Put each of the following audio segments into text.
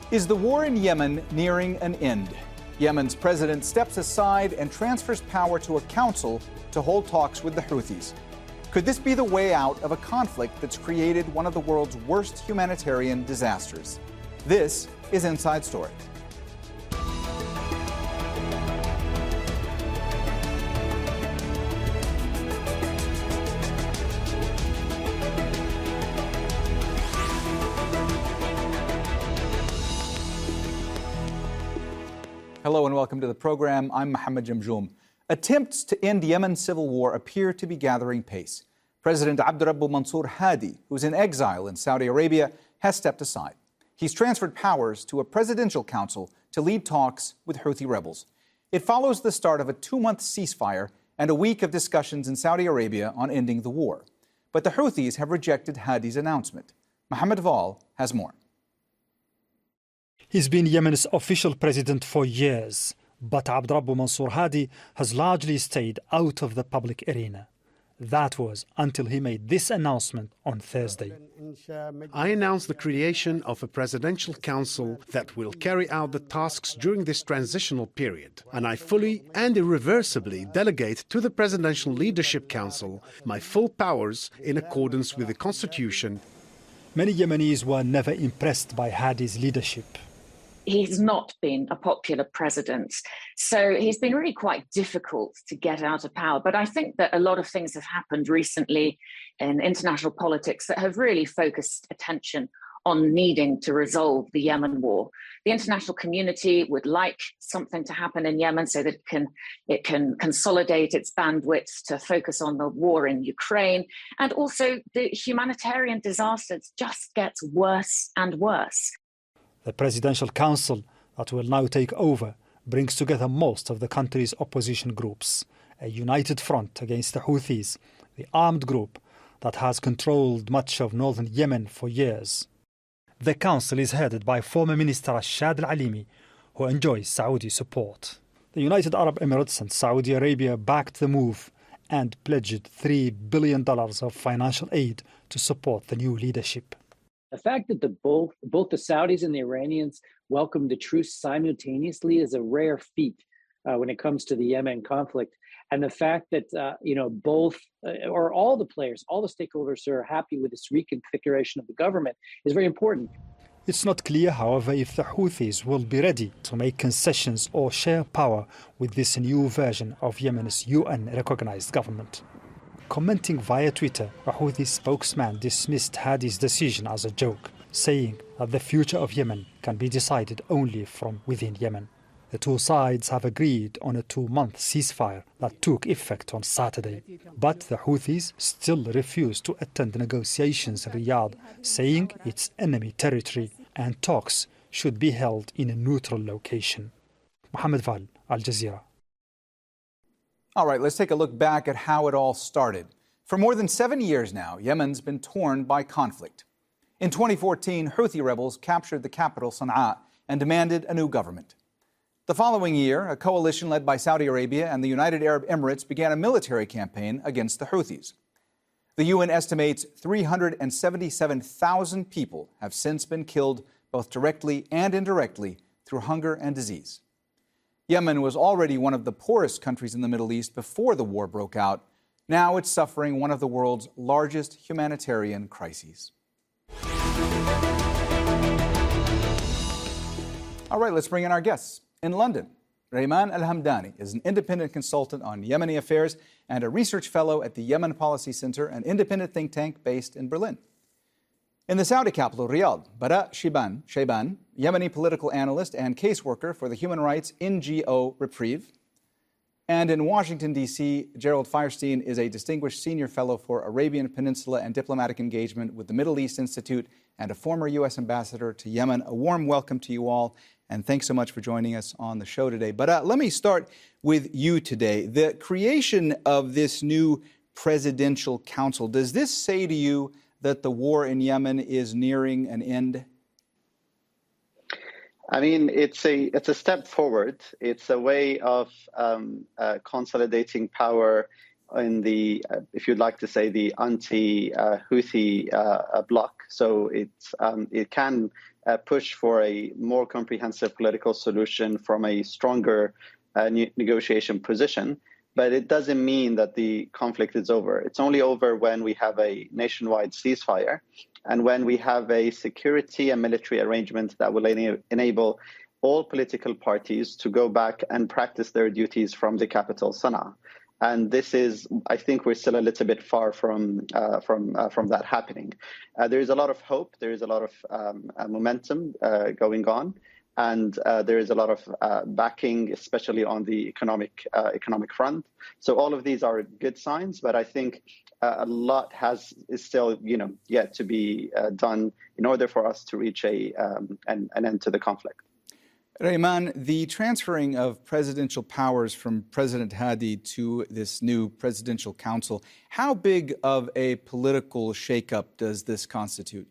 Is the war in Yemen nearing an end? Yemen's president steps aside and transfers power to a council to hold talks with the Houthis. Could this be the way out of a conflict that's created one of the world's worst humanitarian disasters? This is Inside Story. Hello and welcome to the program. I'm Mohammed Jamjoom. Attempts to end Yemen's civil war appear to be gathering pace. President Abdurrabbu Mansour Hadi, who's in exile in Saudi Arabia, has stepped aside. He's transferred powers to a presidential council to lead talks with Houthi rebels. It follows the start of a 2-month ceasefire and a week of discussions in Saudi Arabia on ending the war. But the Houthis have rejected Hadi's announcement. Mohammed Val has more. He's been Yemen's official president for years, but Abdurrabbu Mansour Hadi has largely stayed out of the public arena. That was until he made this announcement on Thursday. I announced the creation of a presidential council that will carry out the tasks during this transitional period, and I fully and irreversibly delegate to the Presidential Leadership Council my full powers in accordance with the Constitution. Many Yemenis were never impressed by Hadi's leadership. He's not been a popular president, so he's been really quite difficult to get out of power. But I think that a lot of things have happened recently in international politics that have really focused attention on needing to resolve the Yemen war. The international community would like something to happen in Yemen so that it can consolidate its bandwidth to focus on the war in Ukraine. And also the humanitarian disaster just gets worse and worse. The Presidential Council that will now take over brings together most of the country's opposition groups, a united front against the Houthis, the armed group that has controlled much of northern Yemen for years. The council is headed by former Minister Rashad Al-Alimi, who enjoys Saudi support. The United Arab Emirates and Saudi Arabia backed the move and pledged $3 billion of financial aid to support the new leadership. The fact that both the Saudis and the Iranians welcomed the truce simultaneously is a rare feat when it comes to the Yemen conflict. And the fact that, both or all the players, all the stakeholders are happy with this reconfiguration of the government is very important. It's not clear, however, if the Houthis will be ready to make concessions or share power with this new version of Yemen's UN-recognized government. Commenting via Twitter, a Houthi spokesman dismissed Hadi's decision as a joke, saying that the future of Yemen can be decided only from within Yemen. The two sides have agreed on a 2-month ceasefire that took effect on Saturday. But the Houthis still refuse to attend negotiations in Riyadh, saying it's enemy territory and talks should be held in a neutral location. Mohammed Val, Al Jazeera. All right, let's take a look back at how it all started. For more than 7 years now, Yemen's been torn by conflict. In 2014, Houthi rebels captured the capital, Sana'a, and demanded a new government. The following year, a coalition led by Saudi Arabia and the United Arab Emirates began a military campaign against the Houthis. The UN estimates 377,000 people have since been killed, both directly and indirectly, through hunger and disease. Yemen was already one of the poorest countries in the Middle East before the war broke out. Now it's suffering one of the world's largest humanitarian crises. All right, let's bring in our guests. In London, Rayman Al-Hamdani is an independent consultant on Yemeni affairs and a research fellow at the Yemen Policy Center, an independent think tank based in Berlin. In the Saudi capital, Riyadh, Bara Shayban, Yemeni political analyst and caseworker for the human rights NGO Reprieve. And in Washington, D.C., Gerald Fierstein is a distinguished senior fellow for Arabian Peninsula and diplomatic engagement with the Middle East Institute and a former U.S. ambassador to Yemen. A warm welcome to you all, and thanks so much for joining us on the show today. But let me start with you today. The creation of this new presidential council, does this say to you that the war in Yemen is nearing an end? I mean, it's a step forward. It's a way of consolidating power in the, if you'd like to say, the anti-Houthi bloc. So it can push for a more comprehensive political solution from a stronger negotiation position. But it doesn't mean that the conflict is over. It's only over when we have a nationwide ceasefire and when we have a security and military arrangement that will enable all political parties to go back and practice their duties from the capital, Sana'a. And this is, I think we're still a little bit far from that happening. There is a lot of hope. There is a lot of momentum going on. And there is a lot of backing, especially on the economic front. So all of these are good signs, but I think a lot is still yet to be done in order for us to reach an end to the conflict. Rayman, the transferring of presidential powers from President Hadi to this new presidential council, how big of a political shakeup does this constitute?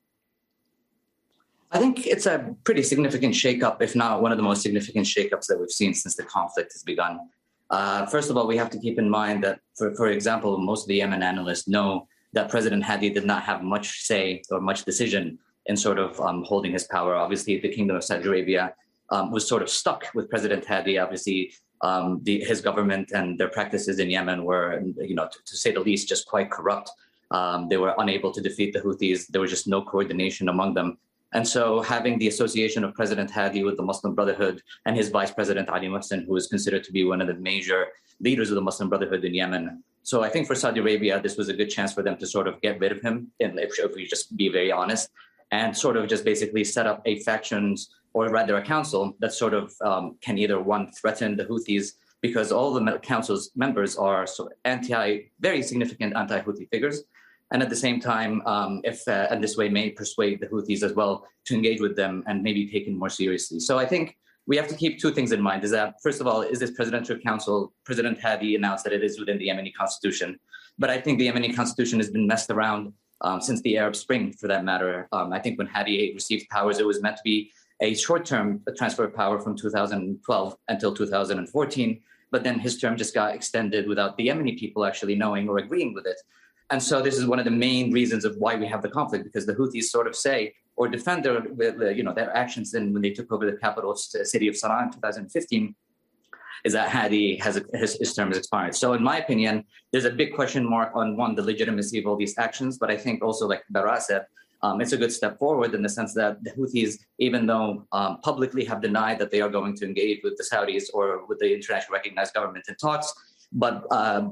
I think it's a pretty significant shakeup, if not one of the most significant shakeups that we've seen since the conflict has begun. First of all, we have to keep in mind that, for example, most of the Yemen analysts know that President Hadi did not have much say or much decision in sort of holding his power. Obviously, the Kingdom of Saudi Arabia was sort of stuck with President Hadi. Obviously, his government and their practices in Yemen were, to say the least, just quite corrupt. They were unable to defeat the Houthis. There was just no coordination among them. And so having the association of President Hadi with the Muslim Brotherhood and his vice president, Ali Muhsin, who is considered to be one of the major leaders of the Muslim Brotherhood in Yemen. So I think for Saudi Arabia, this was a good chance for them to sort of get rid of him, if we just be very honest, and sort of just basically set up a factions, or rather a council that sort of can either, one, threaten the Houthis, because all the council's members are very significant anti-Houthi figures. And at the same time, and this way may persuade the Houthis as well to engage with them and maybe taken more seriously. So I think we have to keep two things in mind. Is that, first of all, is this presidential council, President Hadi announced that it is within the Yemeni constitution. But I think the Yemeni constitution has been messed around since the Arab Spring, for that matter. I think when Hadi received powers, it was meant to be a short-term transfer of power from 2012 until 2014. But then his term just got extended without the Yemeni people actually knowing or agreeing with it. And so this is one of the main reasons of why we have the conflict, because the Houthis sort of say or defend their actions when they took over the capital city of Sana'a in 2015, is that Hadi his term has expired. So in my opinion, there's a big question mark on, one, the legitimacy of all these actions. But I think also, like Bara said, it's a good step forward in the sense that the Houthis, even though publicly have denied that they are going to engage with the Saudis or with the internationally recognized government in talks, but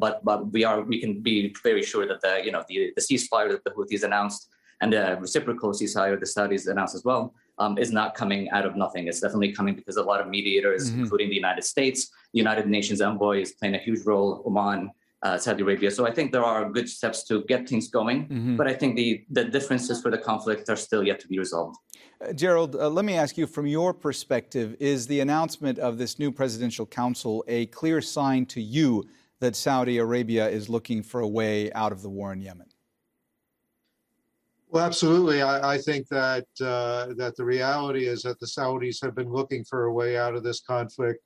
we can be very sure that the ceasefire that the Houthis announced and the reciprocal ceasefire the Saudis announced as well is not coming out of nothing. It's definitely coming because a lot of mediators, including the United States, the United Nations envoy is playing a huge role, Oman, Saudi Arabia. So I think there are good steps to get things going, but I think the differences for the conflict are still yet to be resolved. Gerald, let me ask you, from your perspective, is the announcement of this new presidential council a clear sign to you that Saudi Arabia is looking for a way out of the war in Yemen? Well, absolutely. I think that the reality is that the Saudis have been looking for a way out of this conflict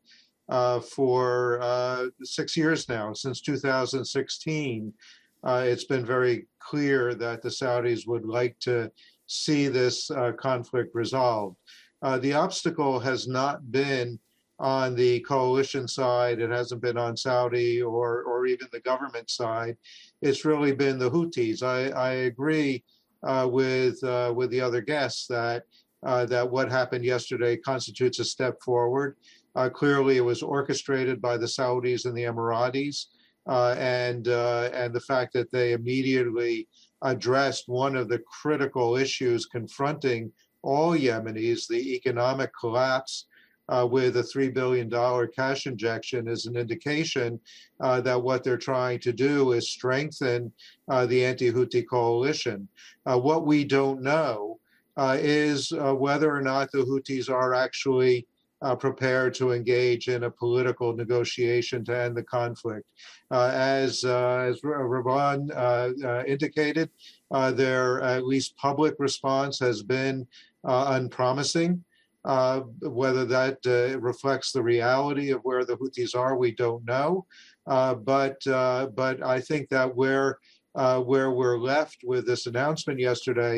for 6 years now, since 2016. It's been very clear that the Saudis would like to see this conflict resolved. The obstacle has not been on the coalition side. It hasn't been on Saudi or even the government side. It's really been the Houthis. I agree with the other guests that what happened yesterday constitutes a step forward. Clearly, it was orchestrated by the Saudis and the Emiratis, and the fact that they immediately addressed one of the critical issues confronting all Yemenis, the economic collapse, with a $3 billion cash injection, is an indication that what they're trying to do is strengthen the anti-Houthi coalition. What we don't know is whether or not the Houthis are actually prepared to engage in a political negotiation to end the conflict. As Ravan indicated, their at least public response has been unpromising. Whether that reflects the reality of where the Houthis are, we don't know. But I think that where we're left with this announcement yesterday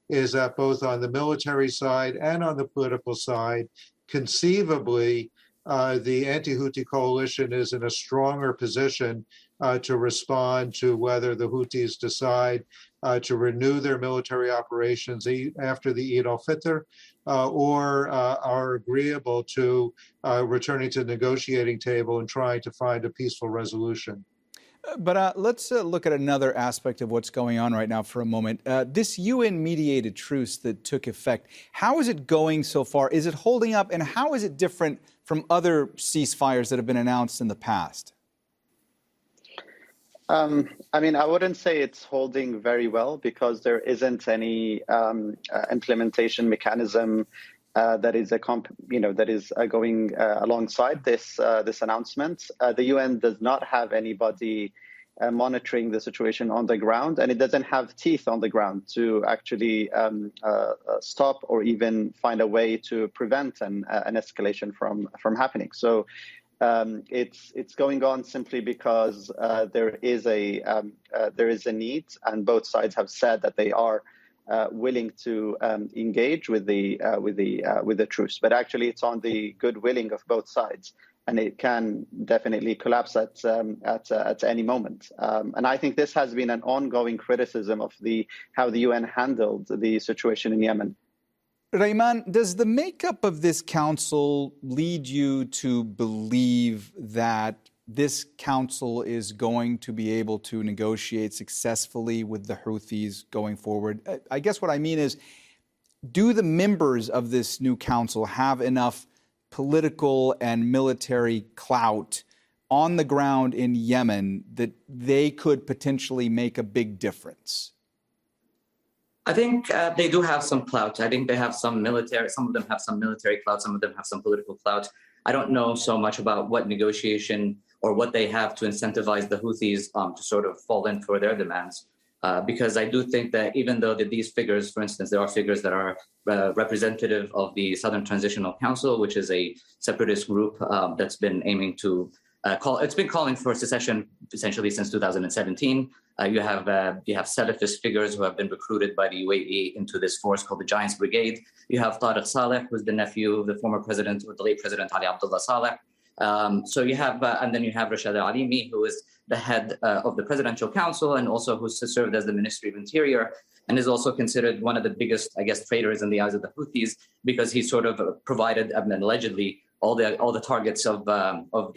is that both on the military side and on the political side, conceivably, the anti-Houthi coalition is in a stronger position to respond to whether the Houthis decide to renew their military operations after the Eid al-Fitr or are agreeable to returning to the negotiating table and trying to find a peaceful resolution. But let's look at another aspect of what's going on right now for a moment. This UN-mediated truce that took effect, how is it going so far? Is it holding up? And how is it different from other ceasefires that have been announced in the past? I mean, I wouldn't say it's holding very well because there isn't any implementation mechanism that is going alongside this announcement. The UN does not have anybody monitoring the situation on the ground, and it doesn't have teeth on the ground to actually stop or even find a way to prevent an escalation from happening. So it's going on simply because there is a need, and both sides have said that they are willing to engage with the truce. But actually, it's on the good willing of both sides, and it can definitely collapse at any moment. And I think this has been an ongoing criticism of how the UN handled the situation in Yemen. Rayman, does the makeup of this council lead you to believe that this council is going to be able to negotiate successfully with the Houthis going forward? I guess what I mean is, do the members of this new council have enough political and military clout on the ground in Yemen that they could potentially make a big difference? I think they do have some clout. I think they have some military, some of them have some military clout, some of them have some political clout. I don't know so much about what negotiation or what they have to incentivize the Houthis to sort of fall in for their demands. Because I do think that even though these figures, for instance, there are figures that are representative of the Southern Transitional Council, which is a separatist group that's been aiming to it's been calling for secession essentially since 2017. You have Salafist figures who have been recruited by the UAE into this force called the Giants Brigade. You have Tariq Saleh, who's the nephew of the former president, or the late President Ali Abdullah Saleh. So you have, and then you have Rashad Alimi, who is the head of the Presidential Council and also who served as the Ministry of Interior, and is also considered one of the biggest, I guess, traitors in the eyes of the Houthis because he sort of provided, allegedly, all the targets of what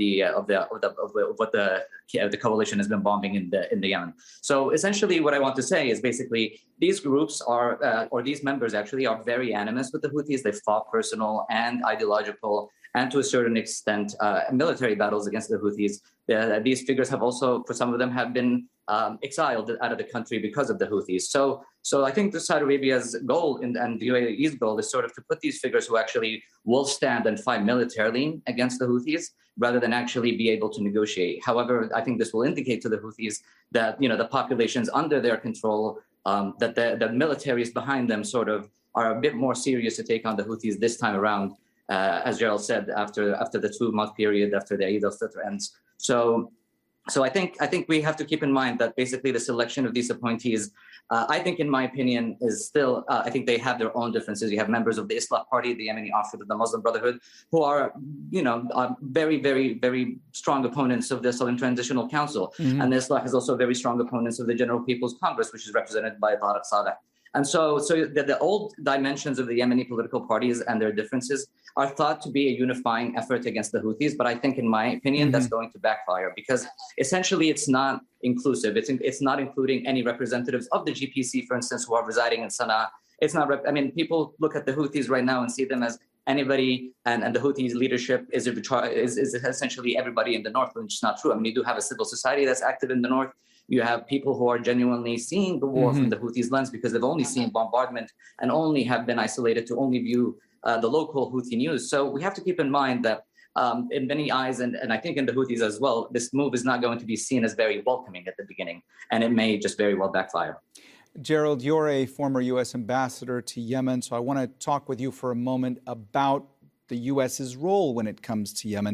the coalition has been bombing in the Yemen. So essentially, what I want to say is basically these groups are, or these members actually, are very animist with the Houthis. They fought personal and ideological, and to a certain extent, military battles against the Houthis. These figures have also, for some of them, have been exiled out of the country because of the Houthis. So I think Saudi Arabia's goal and the UAE's goal is sort of to put these figures who actually will stand and fight militarily against the Houthis rather than actually be able to negotiate. However, I think this will indicate to the Houthis that, the populations under their control, that the militaries behind them sort of are a bit more serious to take on the Houthis this time around, as Gerald said, after the 2-month period after the Eid al-Fitr ends. So I think we have to keep in mind that basically the selection of these appointees, I think, in my opinion, is still, I think they have their own differences. You have members of the Islah Party, the Yemeni offshoot of the Muslim Brotherhood, who are, very, very, very strong opponents of the Southern Transitional Council. Mm-hmm. And the Islah has also very strong opponents of the General People's Congress, which is represented by Tariq Saleh. And so the old dimensions of the Yemeni political parties and their differences are thought to be a unifying effort against the Houthis. But I think, in my opinion, that's going to backfire because essentially it's not inclusive. It's not including any representatives of the GPC, for instance, who are residing in Sana'a. It's not. People look at the Houthis right now and see them as anybody, and the Houthis leadership is essentially everybody in the north, which is not true. You do have a civil society that's active in the north. You have people who are genuinely seeing the war from the Houthis' lens because they've only seen bombardment and only have been isolated to only view the local Houthi news. So we have to keep in mind that in many eyes, and I think in the Houthis as well, this move is not going to be seen as very welcoming at the beginning, and it may just very well backfire. Gerald, you're a former U.S. ambassador to Yemen, so I want to talk with you for a moment about the U.S.'s role when it comes to Yemen.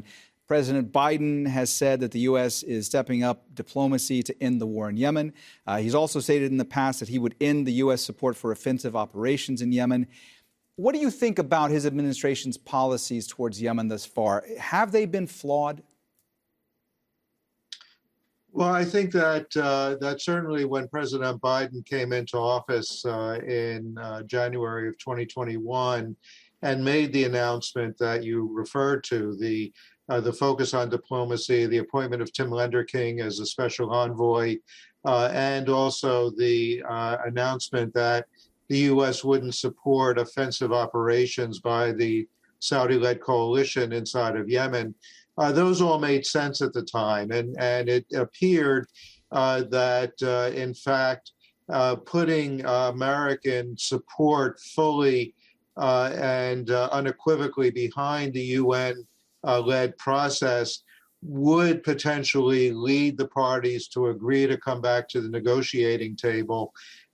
President Biden has said that the U.S. is stepping up diplomacy to end the war in Yemen. He's also stated in the past that he would end the U.S. support for offensive operations in Yemen. What do you think about his administration's policies towards Yemen thus far? Have they been flawed? Well, I think that that certainly when President Biden came into office in January of 2021 and made the announcement that you referred to, the focus on diplomacy, the appointment of Tim Lenderking as a special envoy, and also the announcement that the U.S. wouldn't support offensive operations by the Saudi-led coalition inside of Yemen. Those all made sense at the time, and it appeared that, in fact, putting American support fully and unequivocally behind the UN-led process would potentially lead the parties to agree to come back to the negotiating table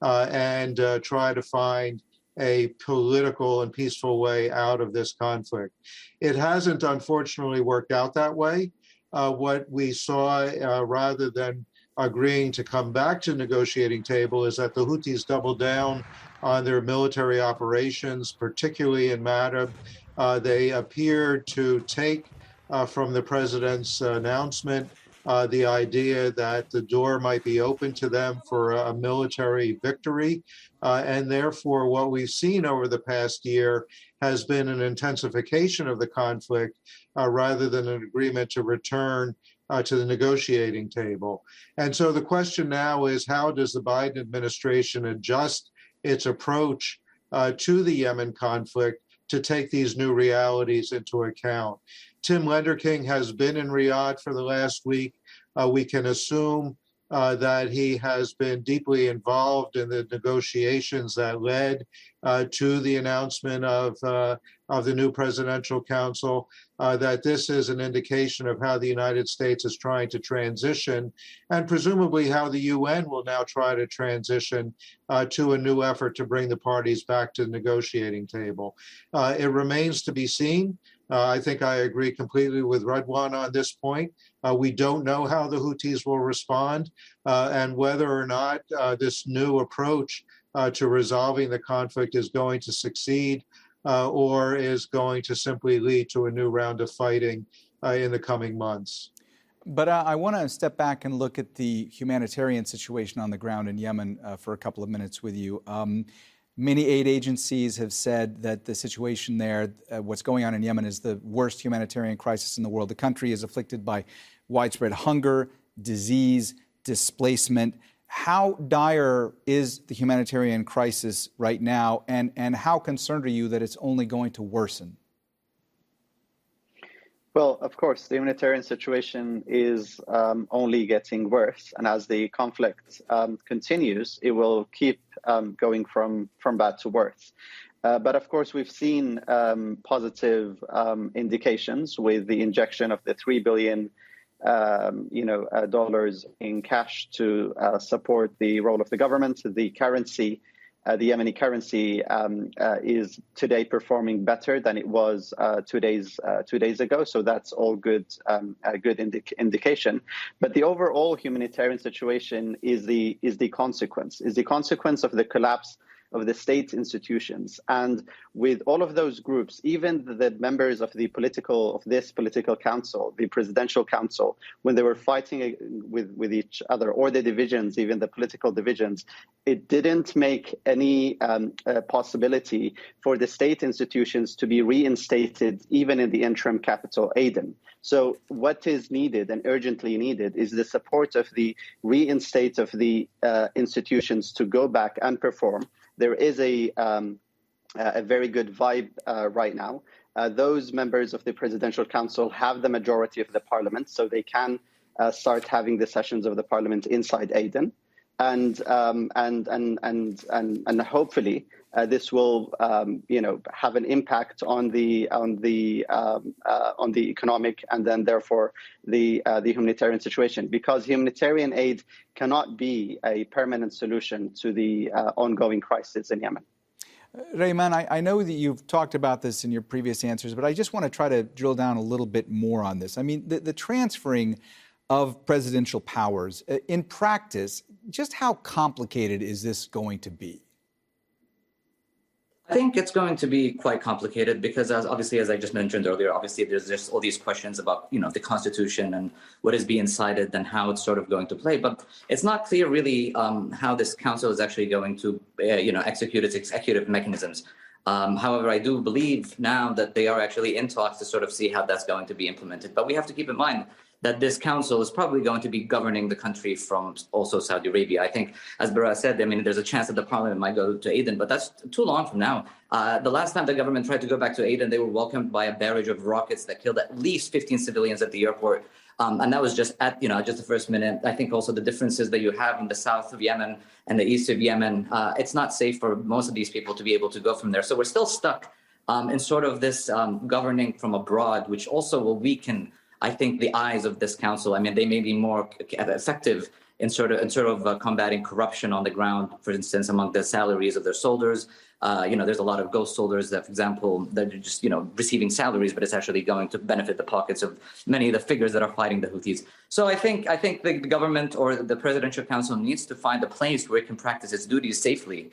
and try to find a political and peaceful way out of this conflict. It hasn't, unfortunately, worked out that way. What we saw, rather than agreeing to come back to the negotiating table, is that the Houthis doubled down on their military operations, particularly in Ma'rib. They appeared to take from the president's announcement the idea that the door might be open to them for a military victory. And therefore, what we've seen over the past year has been an intensification of the conflict rather than an agreement to return to the negotiating table. And so the question now is, how does the Biden administration adjust its approach to the Yemen conflict to take these new realities into account? Tim Lenderking has been in Riyadh for the last week. We can assume that he has been deeply involved in the negotiations that led to the announcement of the new presidential council, that this is an indication of how the United States is trying to transition, and presumably how the UN will now try to transition to a new effort to bring the parties back to the negotiating table. It remains to be seen. I think I agree completely with Redwan on this point. We don't know how the Houthis will respond and whether or not this new approach to resolving the conflict is going to succeed or is going to simply lead to a new round of fighting in the coming months. But I want to step back and look at the humanitarian situation on the ground in Yemen for a couple of minutes with you. Many aid agencies have said that the situation there, what's going on in Yemen, is the worst humanitarian crisis in the world. The country is afflicted by widespread hunger, disease, displacement. How dire is the humanitarian crisis right now, and how concerned are you that it's only going to worsen? Well, of course, the humanitarian situation is only getting worse. And as the conflict continues, it will keep going from bad to worse. But of course, we've seen positive indications with the injection of the $3 billion dollars in cash to support the role of the government. The currency, the Yemeni currency, is today performing better than it was 2 days ago. So that's all good, a good indication. But the overall humanitarian situation is the consequence of the collapse of the state institutions. And with all of those groups, even the members of this political council, the presidential council, when they were fighting with each other, or the divisions, even the political divisions, it didn't make any possibility for the state institutions to be reinstated, even in the interim capital, Aden. So what is needed and urgently needed is the support of the reinstate of the institutions to go back and perform. There is a very good vibe right now. Those members of the Presidential Council have the majority of the parliament, so they can start having the sessions of the parliament inside Aden, and hopefully this will have an impact on the economic and then therefore the humanitarian situation, because humanitarian aid cannot be a permanent solution to the ongoing crisis in Yemen. Rehman, I know that you've talked about this in your previous answers, but I just want to try to drill down a little bit more on this. I mean, the transferring of presidential powers, in practice, just how complicated is this going to be? I think it's going to be quite complicated because, as I just mentioned earlier, obviously there's just all these questions about, the Constitution and what is being cited and how it's sort of going to play. But it's not clear really how this council is actually going to, execute its executive mechanisms. However, I do believe now that they are actually in talks to sort of see how that's going to be implemented. But we have to keep in mind that this council is probably going to be governing the country from also Saudi Arabia. I think, as Baraa said, there's a chance that the parliament might go to Aden, but that's too long from now. The last time the government tried to go back to Aden, they were welcomed by a barrage of rockets that killed at least 15 civilians at the airport. And that was just at, just the first minute. I think also the differences that you have in the south of Yemen and the east of Yemen, it's not safe for most of these people to be able to go from there. So we're still stuck in sort of this governing from abroad, which also will weaken, I think, the eyes of this council. I mean, they may be more effective in sort of combating corruption on the ground, for instance, among the salaries of their soldiers. There's a lot of ghost soldiers that, for example, that are just, receiving salaries, but it's actually going to benefit the pockets of many of the figures that are fighting the Houthis. So I think the government or the presidential council needs to find a place where it can practice its duties safely.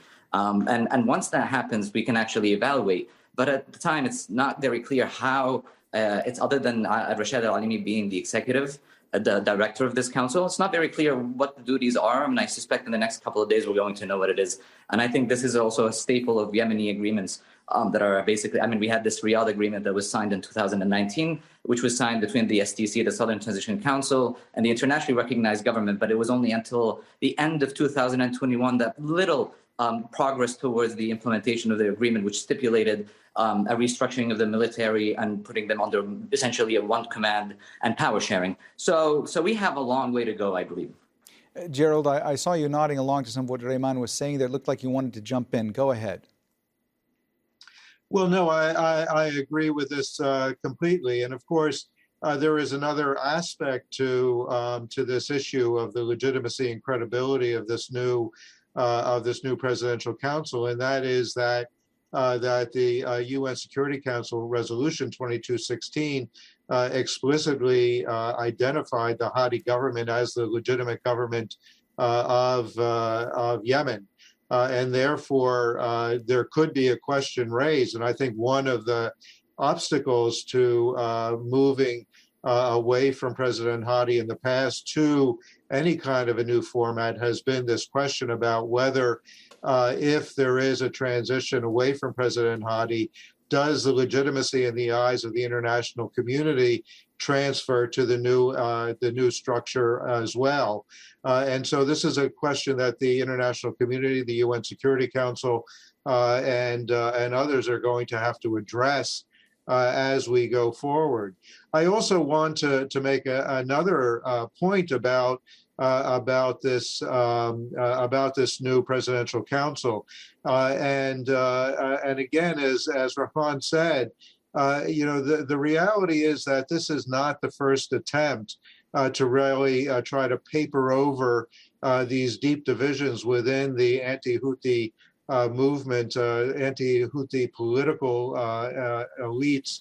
And once that happens, we can actually evaluate. But at the time, it's not very clear how it's other than Rashad Al-Alimi being the executive, the director of this council. It's not very clear what the duties are. I mean, I suspect in the next couple of days we're going to know what it is. And I think this is also a staple of Yemeni agreements that are basically, we had this Riyadh agreement that was signed in 2019, which was signed between the STC, the Southern Transition Council, and the internationally recognized government. But it was only until the end of 2021 that little progress towards the implementation of the agreement, which stipulated a restructuring of the military and putting them under essentially a one command and power sharing. So we have a long way to go, I believe. Gerald, I saw you nodding along to some of what Rehman was saying there. It looked like you wanted to jump in. Go ahead. Well, no, I agree with this completely. And of course, there is another aspect to this issue of the legitimacy and credibility of this new presidential council, and that is that the UN Security Council Resolution 2216 explicitly identified the Hadi government as the legitimate government of Yemen. And therefore, there could be a question raised. And I think one of the obstacles to moving away from President Hadi in the past to any kind of a new format has been this question about whether, if there is a transition away from President Hadi, does the legitimacy in the eyes of the international community transfer to the new structure as well? And so this is a question that the international community, the UN Security Council, and others are going to have to address as we go forward. I also want to make another point about this new presidential council, and again, as Rahman said, the reality is that this is not the first attempt to really try to paper over these deep divisions within the anti-Houthi movement, anti-Houthi political elites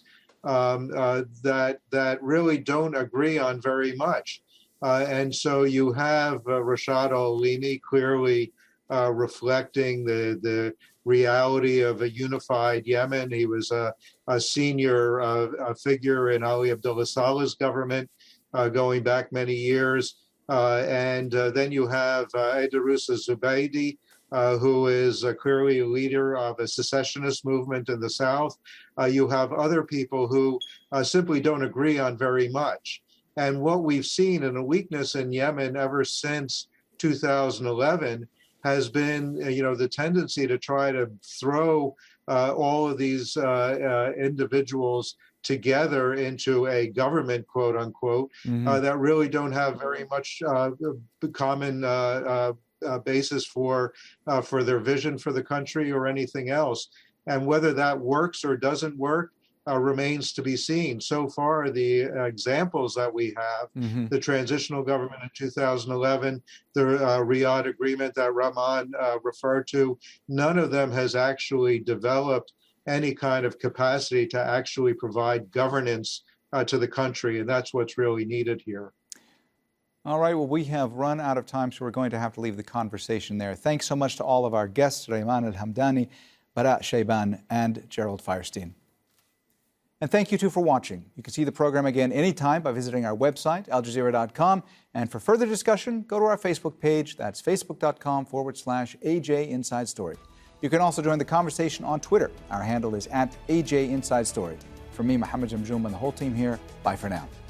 that really don't agree on very much. And so you have Rashad Al-Alimi clearly reflecting the reality of a unified Yemen. He was a senior figure in Ali Abdullah Saleh's government going back many years. And then you have Aidarus Zubaydi, who is clearly a leader of a secessionist movement in the South. You have other people who simply don't agree on very much. And what we've seen in a weakness in Yemen ever since 2011 has been, the tendency to try to throw all of these individuals together into a government, quote unquote, that really don't have very much common basis for their vision for the country or anything else. And whether that works or doesn't work, remains to be seen. So far, the examples that we have, the transitional government in 2011, the Riyadh agreement that Rahman referred to, none of them has actually developed any kind of capacity to actually provide governance to the country. And that's what's really needed here. All right, well, we have run out of time, so we're going to have to leave the conversation there. Thanks so much to all of our guests, Rayman Al-Hamdani, Bara Shayban, and Gerald Firestein. And thank you, too, for watching. You can see the program again anytime by visiting our website, aljazeera.com. And for further discussion, go to our Facebook page. That's facebook.com/AJ Inside Story. You can also join the conversation on Twitter. Our handle is @AJ Inside Story. From me, Mohammed Jamjoom, and the whole team here, bye for now.